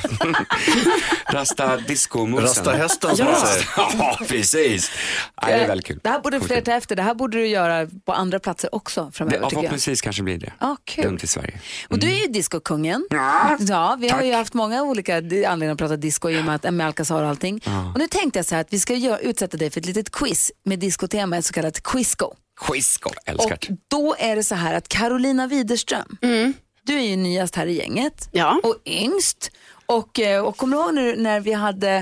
rasta disco-musen. Rasta hästen som ja. man säger. Ja, precis. Ja, det är väldigt kul. Det här borde fler ta efter, det här borde du göra på andra platser också framöver, det, tycker jag. precis kanske blir det. Ah, kul. Dumt i Sverige. Mm. Och du är ju discokungen. Ja, ja vi tack. har ju haft många olika anledningar att prata disco i och med att med Alcazar och allting. Ja. Och nu tänkte jag så här att vi ska göra, utsätta dig för ett litet quiz med discotema, ett så kallat quizgo. Quizgo, älskar. Och då är det så här att Carolina Widerström, mm. du är ju nyast här i gänget ja. och yngst. Och, och kommer du ihåg nu när vi hade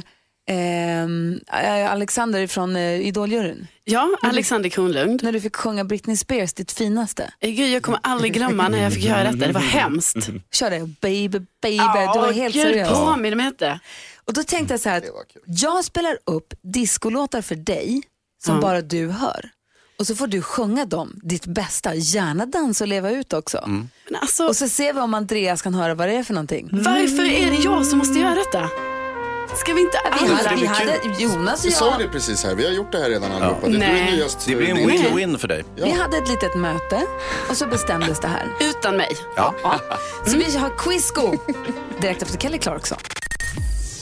eh, Alexander från eh, Idoljuryn? Ja, Alexander Kronlund. När du fick sjunga Britney Spears, ditt finaste. Gud, jag kommer aldrig glömma när jag fick göra detta. Det var hemskt. Kör det, baby, baby. Oh, du var helt Gud, seriös. påminner mig inte. Och då tänkte jag så här att jag spelar upp discolåtar för dig som mm. bara du hör. Och så får du sjunga dem, ditt bästa, gärna dansa och leva ut också. Mm. Men alltså... Och så ser vi om Andreas kan höra vad det är för någonting. Varför är det jag som måste göra detta? Ska vi inte... Vi hade, vi hade Jonas och jag... Vi sa det precis här, vi har gjort det här redan allihopa. Ja. Det, Nej. Just, det blir en win-win för dig. Ja. Vi hade ett litet möte och så bestämdes det här. Utan mig. Ja. ja. Så mm. vi har quizgo direkt efter Kelly Clarkson.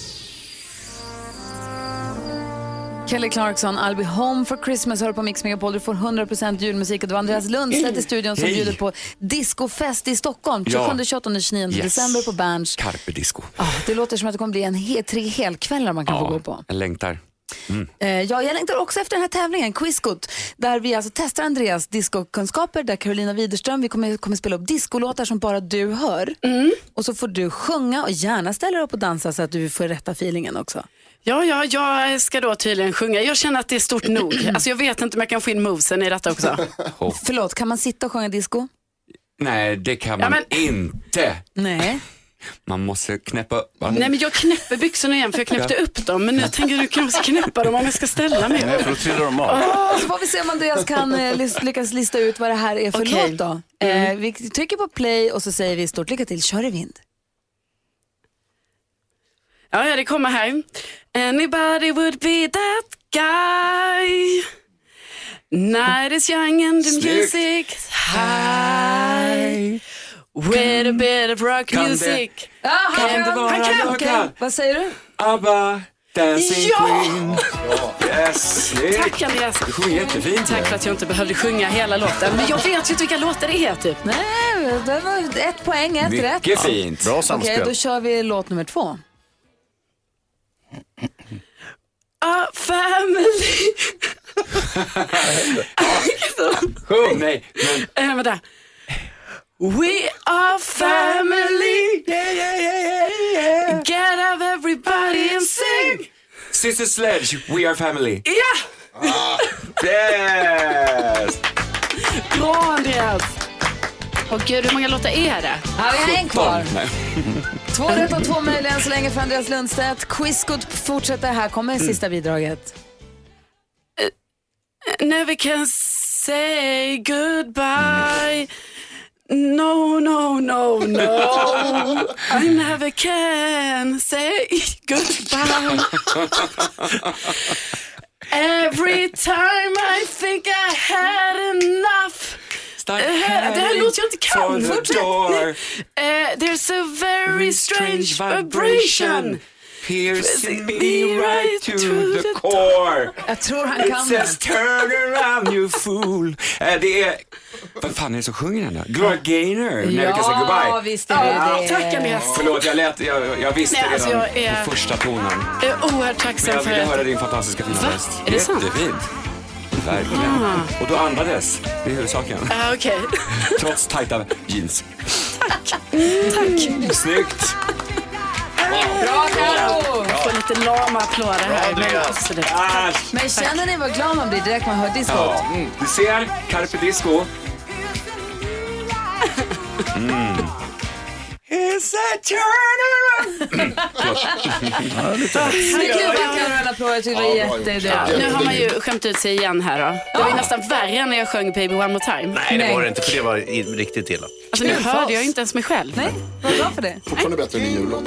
Kelly Clarkson, I'll be home for Christmas, hör på Mix Megapol. Du får hundra procent julmusik och det var Andreas Lundstedt i studion som Hej. bjuder på discofest i Stockholm. tjugosjunde, tjugoåttonde, tjugonionde Yes. december på Berns. Carpe disco. Ah, det låter som att det kommer bli en he- tre helkvällar man kan få gå på. Jag längtar. Mm. Eh, ja, jag längtar också efter den här tävlingen, Quizgot, där vi alltså testar Andreas discokunskaper, där Carolina Widerström, vi kommer, kommer spela upp discolåtar som bara du hör. Mm. Och så får du sjunga och gärna ställa dig upp och dansa så att du får rätta feelingen också. Ja, ja, jag ska då tydligen sjunga. Jag känner att det är stort nog. Alltså jag vet inte om jag kan få in movesen i detta också. Oh. Förlåt, kan man sitta och sjunga disco? Nej, det kan Ja, man men- inte. Nej. Man måste knäppa upp. Nej, men jag knäpper byxorna igen för jag knäppte upp dem. Men nu tänker du kan jag knäppa dem om jag ska ställa mig. Nej, för då trillar de av. Oh, så får vi se om Andreas kan eh, lis- lyckas lista ut vad det här är för Okej. låt då. Eh, vi trycker på play och så säger vi stort lycka till, kör i vind. Ja, ja, det kommer här. Anybody would be that guy. Night is young and the Snyggt. music's high. With a bit of rock Kan det- music. Ah, han Kan det kan, vara han kan. jag Okej, kan? vad säger du? ABBA, Dancing Ja! Queen. Yes, snyggt. Tack Andreas. Du sjunger jättefint. Tack för att jag inte behövde sjunga hela låten. Men jag vet ju inte vilka låtar det är typ. Nej, det var ett poäng, ett rätt. Mycket fint. Bra Okej, samspel. då kör vi låt nummer två. A family. Sjung, nej. Men... Äh, vänta. We are family. Yeah, yeah, yeah, yeah. Get up everybody and sing. Sister Sledge, We Are Family. Ja! Yes! Bra Andreas. Åh gud, hur många låtar är det? Ja, vi har en kvar. Nej. Två rätt och två möjliga än så länge för Andreas Lundstedt. Quizgot fortsätter, här kommer sista bidraget. Never can say goodbye. No, no, no, no. I never can say goodbye. Every time I think I had enough. Start Uh, det här låter jag inte kan. for the Fortsätt. door. Uh, there's a very strange vibration. Piercing me right to the core. Jag tror han It kan says turn around you fool. Äh, det är... Vad fan är det som sjunger den då? Gloria Gaynor. Never can say goodbye. Ja, visst är det det. Tack Andreas. Förlåt, jag, lät, jag, jag visste Nej, alltså, redan jag är- på första tonen. Jag är oerhört Men tacksam jag för ville höra att... din fantastiska fina Va? röst. Är det sant? Jättefint. Verkligen. Ah. Och du andades. Det är huvudsaken. Ah, okej. Trots tajta jeans. Tack. Snyggt. Bra, Karo! Jag får lite lama applåder här. Men absolut. Men känner ni vad glad man blir direkt man hör disco? Ja. Mm. Du ser, Carpe Disco. Mm. It's a turnaround. Snyggt jobbat, Karo, en applåd. Jag tycker det var jätteduktigt. Ja, nu har man ju skämt ut sig igen här då. Det var ju nästan värre än när jag sjöng Baby One More Time. Nej, det var det inte, för det var i- riktigt illa. Alltså nu hörde jag ju inte ens mig själv. Nej, vad bra för det. Fortfarande bättre än en jullåt.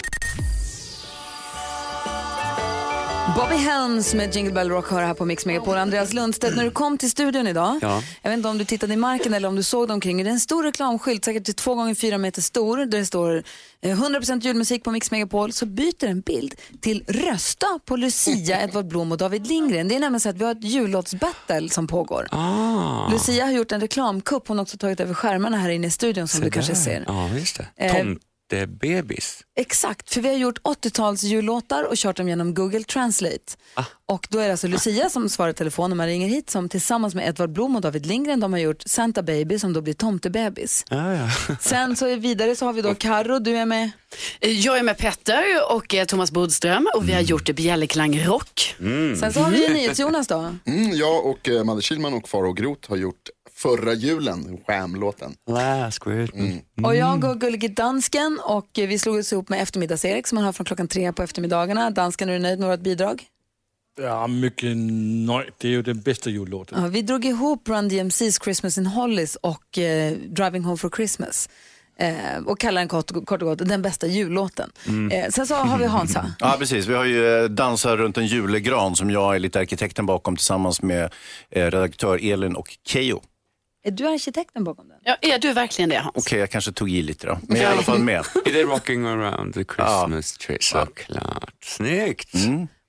Bobby Helms med Jingle Bell Rock hör här på Mix Megapol. Andreas Lundstedt, när du kom till studion idag, Ja. jag vet inte om du tittade i marken eller om du såg dem omkring, det är en stor reklamskylt, säkert två gånger fyra meter stor, där det står eh, hundra procent julmusik på Mix Megapol, så byter en bild till rösta på Lucia, Edvard Blom och David Lindgren. Det är nämligen så att vi har ett jullåtsbattle som pågår. Ah. Lucia har gjort en reklamkupp, hon har också tagit över skärmarna här inne i studion som Så du kanske där. ser. Ja, just det. Eh, Tomtebebis. Exakt, för vi har gjort åttio-tals jullåtar och kört dem genom Google Translate. Ah. Och då är det alltså Lucia som svarar telefon när man ringer hit, som tillsammans med Edvard Blom och David Lindgren, de har gjort Santa Baby som då blir Tomtebebis. Ah, ja. Sen så är vidare så har vi då Karo, du är med. Jag är med Petter och eh, Thomas Bodström och vi har gjort Bjällerklang Rock. Mm. Sen så har vi ju NyhetsJonas då. Mm, jag och eh, Madde Kihlman och Faro Groth har gjort Förra julen, Skämlåten. Last Christmas. Mm. Och jag och Gullige Dansken, och eh, vi slog oss ihop med Eftermiddags-Erik som man har från klockan tre på eftermiddagarna. Dansken, är du nöjd med vårt bidrag? Ja, mycket nöjd. Det är ju den bästa jullåten. Ja, vi drog ihop Run D M C's Christmas in Hollies och eh, Driving Home for Christmas. Eh, och kallar den kort, kort och gott den bästa jullåten. Mm. Eh, sen så har vi Hansa. Ja, precis. Vi har ju eh, Dansar runt en julegran som jag är lite arkitekten bakom tillsammans med eh, redaktör Elin och Keyyo. Är du arkitekten bakom den? Ja, är du verkligen det, Hans? Okej, jag kanske tog i lite då. Men jag är i alla fall med. Är det Rocking Around the Christmas Tree? Såklart. Snyggt. Mm.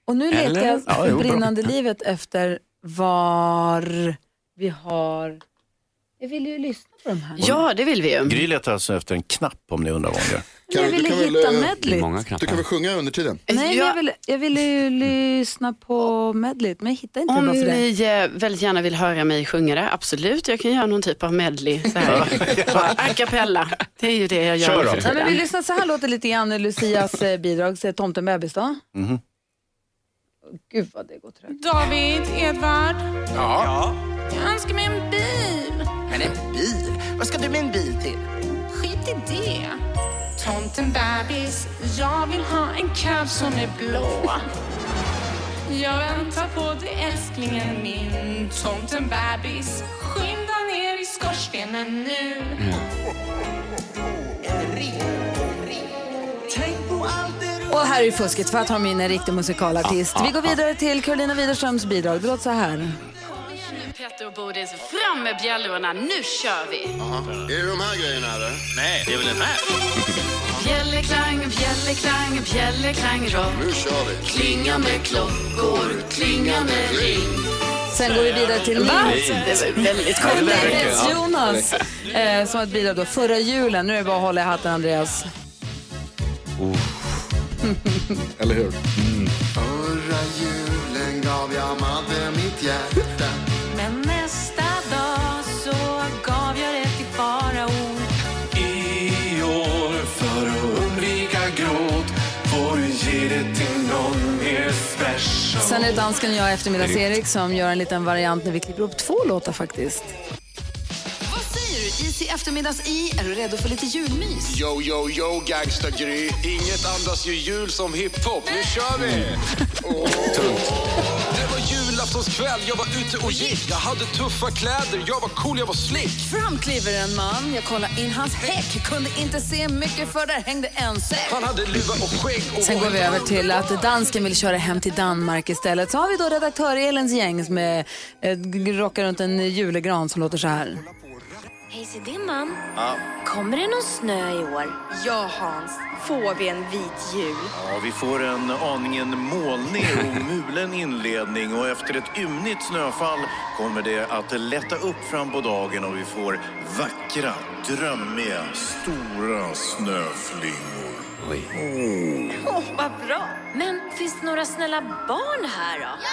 Och nu letar Eller? jag Ja, jo, bra. brinnande livet efter var vi har... Jag vill ju lyssna på de här. Ja, det vill vi ju. Gry letar alltså efter en knapp om ni undrar vad hon gör. Jag ville hitta medley. Du kan väl sjunga under tiden? Nej, jag ville, jag ville ju lyssna på medleyt, men jag hittade inte Om det bara för det. ni eh, väldigt gärna vill höra mig sjunga det, absolut. Jag kan göra någon typ av medley. Så här. A cappella. Det är ju det jag gör. Ja, men vi lyssnar så här låter lite grann Lucias eh, bidrag till Tomten bebis då. Mm-hmm. Gud vad det går trött. David, Edvard. Ja. Jag önskar mig en bil. Men en bil? Vad ska du med en bil till? Skit i det. Tomten bebis, jag vill ha en cab som är blå. Jag väntar på dig älsklingen min. Tomten bebis, skynda ner i skorstenen nu. Och här är fusket för att ha min en riktig musikalartist. Vi går vidare till Carolina Widerströms bidrag. Det låter så här. Petter och Bodis, fram med bjällrorna, nu kör vi! Aha. Är det de här grejerna eller? Nej, det är väl den här. Bjällerklang, bjällerklang, bjällerklang rock. Nu kör vi. Klingande klockor, klingande ring. Sen går vi vidare till Va? Nils. Det var väldigt kort. Nils Jonas eh, som ett bidrag då förra julen. Nu är det bara att hålla i hatten, Andreas. Eller hur? Mm. Förra julen gav jag Madde mitt hjärta. Men nästa dag så gav jag det till farao. I år för att undvika gråt får du ge det till någon mer special. Sen är det dansken och jag, eftermiddags-Erik, som gör en liten variant när vi klipper upp två låtar faktiskt. Vad säger du? Is i eftermiddags i. Är du redo för lite julmys? Yo, yo, yo, gangsta Gry. Inget andas ju jul som hiphop. Nu kör vi! Oh. Det var julaftonskväll, jag var ute och gick. Jag hade tuffa kläder, jag var cool, jag var slick. Fram kliver en man. Jag kollade in hans häck. Kunde inte se mycket för där hängde en säck. Han hade luva och skägg. Och Sen går vi över till att dansken vill köra hem till Danmark istället. Så har vi då redaktör Elens gäng som är, äh, rockar runt en julegran som låter så här. Hej, se dimman. Ja. Kommer det någon snö i år? Ja, Hans. Får vi en vit jul? Ja, vi får en aningen molnig och mulen inledning och efter ett ymnigt snöfall kommer det att lätta upp fram på dagen och vi får vackra, drömmiga, stora snöflingor. Oj. Åh, oh, vad bra. Men finns det några snälla barn här då? Ja!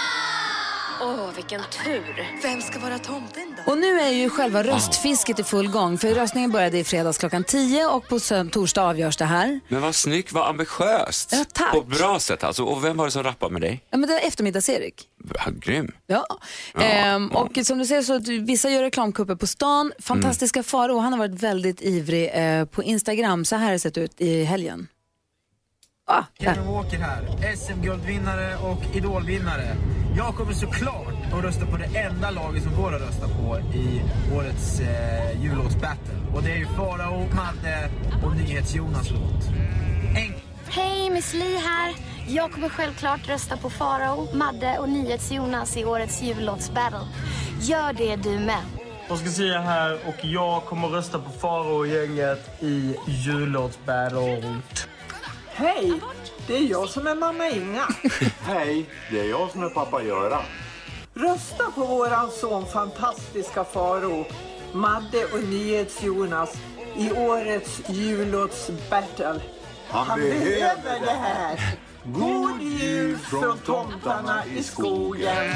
Åh, oh, vilken tur. Vem ska vara tomten då? Och nu är ju själva röstfisket i full gång. För röstningen började i fredags klockan tio och på torsdag avgörs det här. Men vad snyggt, vad ambitiöst. Ja, tack. På ett bra sätt alltså. Och vem var det som rappade med dig? Ja, men det är eftermiddags-Erik. Ja, grym. Ja, Ja, ehm, ja. och som du ser så att vissa gör reklamkupper på stan. Fantastiska Faro, han har varit väldigt ivrig eh, på Instagram. Så här har det sett ut i helgen. Ah, Kevin Walker här, S M-guldvinnare och idolvinnare. Jag kommer såklart att rösta på det enda laget som går att rösta på i årets eh, jullåtsbattle. Och det är ju Farao, Madde och NyhetsJonas låt. En... Hej, Miss Li här. Jag kommer självklart rösta på Farao, Madde och NyhetsJonas i årets jullåtsbattle. Gör det du med. Jag ska säga här och jag kommer rösta på Farao och gänget i jullåtsbattle. Hej, det är jag som är mamma Inga. Hej, det är jag som är pappa Göran. Rösta på våran son fantastiska Farao, Madde och NyhetsJonas i årets jullåtsbattle. Han, Han behöver det här. God jul från tomtarna i skogen.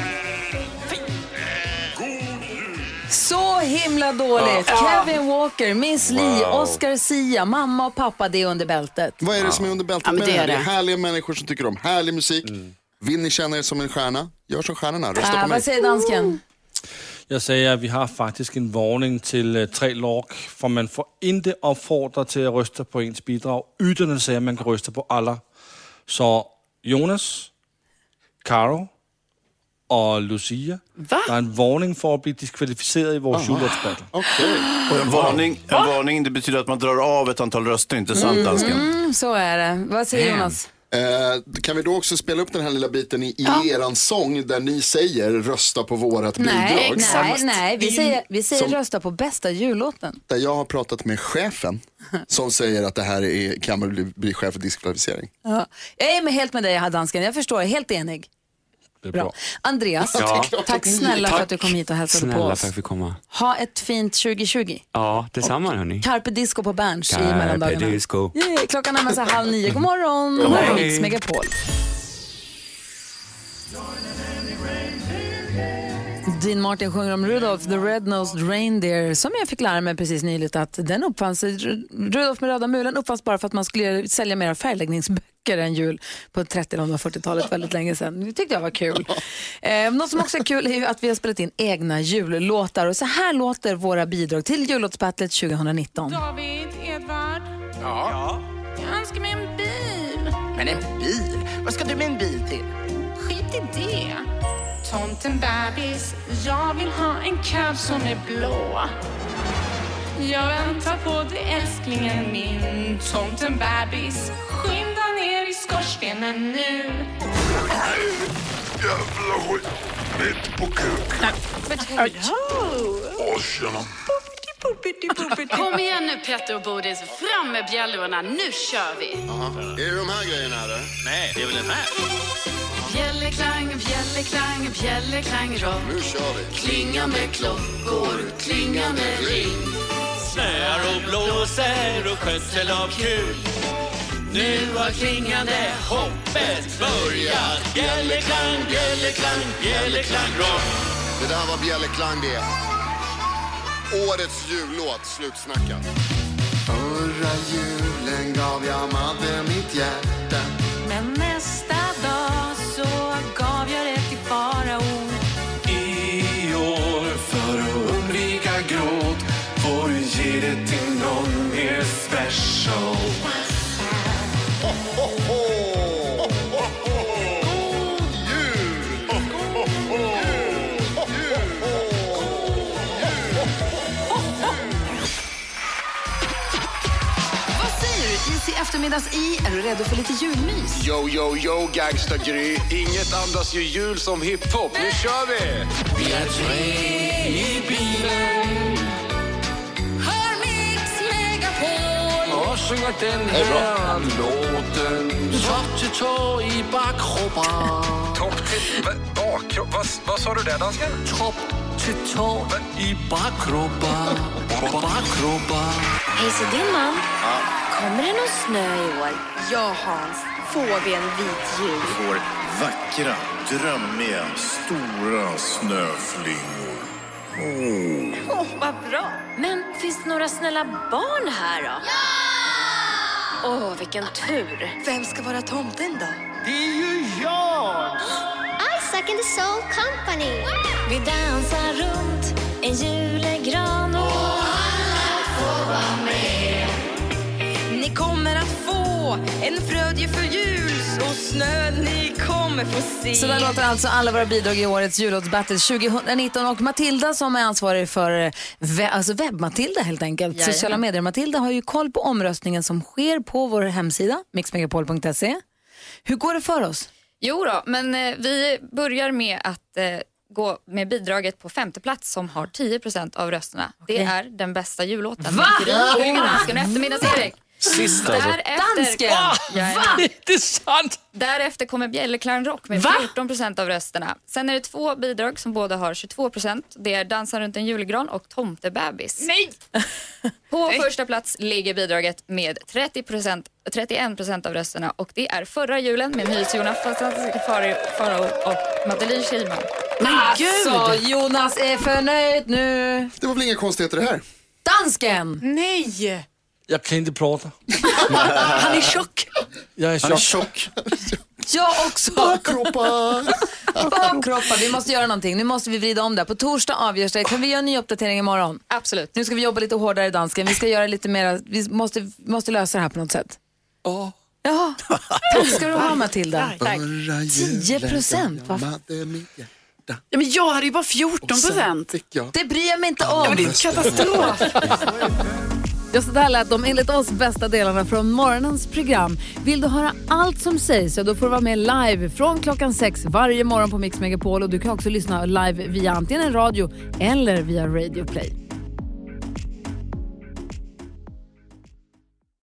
Så himla dåligt. Ja. Kevin Walker, Miss Li, Wow. Oscar Sia, mamma och pappa, det är under bältet. Vad är det som är under bältet Ja, men med det det här? är Det är det. härliga människor som tycker om härlig musik. Vill ni känna er som en stjärna? Gör som stjärnorna, rösta Äh, på mig. vad säger dansken? Jeg sagde, at vi har faktisk en varning til uh, tre lag, for man får inte opfordret til at ryste på ens bidrag, uden at sige, at man kan ryste på alla. Så Jonas, Caro og Lucia, Va? der er en varning for at blive diskvalificeret i vores jullåtsbattle. Okay. Och en varning, en varning, det betyder att man drar av ett antal röster, inte sant dansken? Mm, så är det. Vad säger Damn. Jonas? Eh, kan vi då också spela upp den här lilla biten i, i Ja. eran sång där ni säger rösta på vårat Nej, bidrag? nej, nej. Vi säger, vi säger Som- rösta på bästa jullåten. Där jag har pratat med chefen som säger att det här är, kan man bli, bli chef för diskvalificering. Ja. Jag är med helt med dig, dansken. Jag förstår, jag är helt enig. Det är Bra. bra. Andreas, Ja. tack snälla Tack. för att du kom hit och hälsade på Snälla, oss. tack för att vi komma. Ha ett fint tjugo tjugo. Ja, detsamma hörni. Carpe disco på Berns i Carpe mellandagarna. disco. Yay, klockan närmar sig halv nio. God morgon. God morgon. Mix Megapol. Dean Martin sjunger om Rudolph the Red-Nosed Reindeer som jag fick lära mig precis nyligen att den uppfanns, Rudolph med röda mulen uppfanns bara för att man skulle sälja mer färgläggningsböcker än jul på trettio- och fyrtiotalet väldigt länge sedan. Det tyckte jag var kul. Eh, något som också är kul är ju att vi har spelat in egna jullåtar och så här låter våra bidrag till jullåtsbattlet tjugonitton. David, Edvard, Ja. jag önskar mig en bil. Men en bil? Vad ska du med en bil till? Skit i det. Tomten bebis, jag vill ha en cab som är blå. Jag väntar på dig älsklingen min. Tomten bebis, skynda ner i skorstenen nu. Jävla skit. Mitt på kuken. Åh, tjena. Kom igen nu Petter och Bodis, fram med bjällrorna, nu kör vi! Är det de här grejerna eller? Nej, det är väl den här. Bjällerklang, bjällerklang, bjällerklang rock. Nu kör vi. Klinga med klockor, klinga med ring. Snöar och blåser och skötsel av kul. Nu har klingande hoppet börjat. Bjällerklang, bjällerklang, bjällerklang rock. Det där var Bjällerklang det. Årets jullåt, slutsnackat. Förra julen gav jag Madde mitt hjärta. Men nästa dag så gav jag det till farao. I år för att undvika gråt får du ge det till någon mer special. Is i eftermiddags i. Är du redo för lite julmys? Yo, yo, yo, gangsta-Gry. Inget andas ju jul som hiphop. Nu kör vi! Vi är tre i bilen. Hör Mix Megapol. Och sjunger den här låten. Topp till tå i bakkroppen. Topp till bakkropp? Vad, vad sa du där, dansken? Topp till tå i bakkroppen. Bakkroppen. Hej, så din man. Kommer det någon snö i år? Ja, Hans. Får vi en vit jul? Får vackra, drömmiga, stora snöflingor. Åh, oh, vad bra. Men finns det några snälla barn här då? Ja! Åh, oh, vilken tur. Vem ska vara tomten då? Det är ju jag! Isaac and the Soul Company. Vi dansar runt en julegran och alla får vara med. Ni kommer att få en frödje för jul och snö ni kommer få se. Så där låter alltså alla våra bidrag i årets jullåtsbattle tjugonitton och Matilda som är ansvarig för we- alltså webb-Matilda helt enkelt. Jajamän. Sociala medier. Matilda har ju koll på omröstningen som sker på vår hemsida mix megapol punkt se. Hur går det för oss? Jo då, men eh, vi börjar med att eh, gå med bidraget på femte plats som har tio procent av rösterna. Okej. Det är den bästa jullåten. Va? Gry och dansken och eftermiddags-Erik. Sist alltså. Därefter, Va? Ja, Va? Det är sant! Därefter kommer Bjällerklang Rock med Va? fjorton procent av rösterna. Sen är det två bidrag som båda har tjugotvå procent. Det är Dansa runt en julgran och Tomtebebis. Nej! På Nej. första plats ligger bidraget med trettio procent, trettioen procent av rösterna och det är Förra julen med NyhetsJonas, Fantastiska Farao och Madeleine Kihlman. Men alltså, Jonas är förnöjd nu. Det var väl inga konstigheter det här? Dansken! Nej! Jag kan inte prata. Han är tjock. Jag är Han är tjock. tjock. Jag också. Bakkroppar. Bakkroppar. Vi måste göra någonting. Nu måste vi vrida om det. På torsdag avgörs det. Kan vi göra en ny uppdatering imorgon? Absolut. Nu ska vi jobba lite hårdare i dansken. Vi ska göra lite mer. Vi måste, måste lösa det här på något sätt. Ja. Ja. Tack ska du ha, Matilda. Tack. tio procent. Va? Ja, men jag hade ju bara fjorton procent. Det bryr jag mig inte om. Ja, men det är en katastrof. Ja, så där lät de enligt oss bästa delarna från morgonens program. Vill du höra allt som sägs så då får du vara med live från klockan sex varje morgon på Mix Megapol. Och du kan också lyssna live via antingen en radio eller via Radio Play.